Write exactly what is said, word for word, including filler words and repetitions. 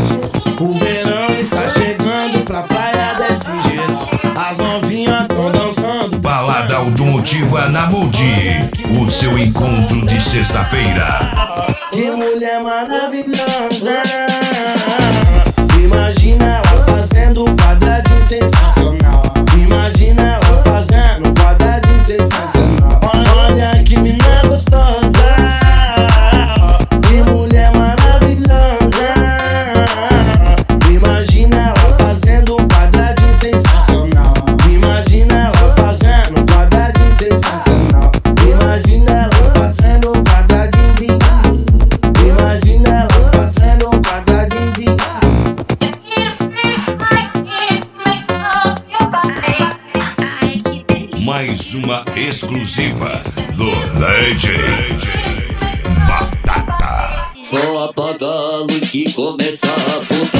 O verão está chegando pra praia desse jeito. As novinhas tão dançando. Balada Automotiva na Moody, o seu encontro de sexta-feira. Que mulher maravilhosa. Imagina ela fazendo quadradinho sensacional. Imagina ela fazendo quadradinho sensacional. Olha que mina gostosa. Que mulher maravilhosa. Imagina ela fazendo quadradinho sensacional. Imagina ela fazendo quadradinho sensacional. Imagina ela fazendo quadradinho. Imagina ela fazendo quadradinho. Mais uma exclusiva do D J Batata. Só apaga a luz que começa a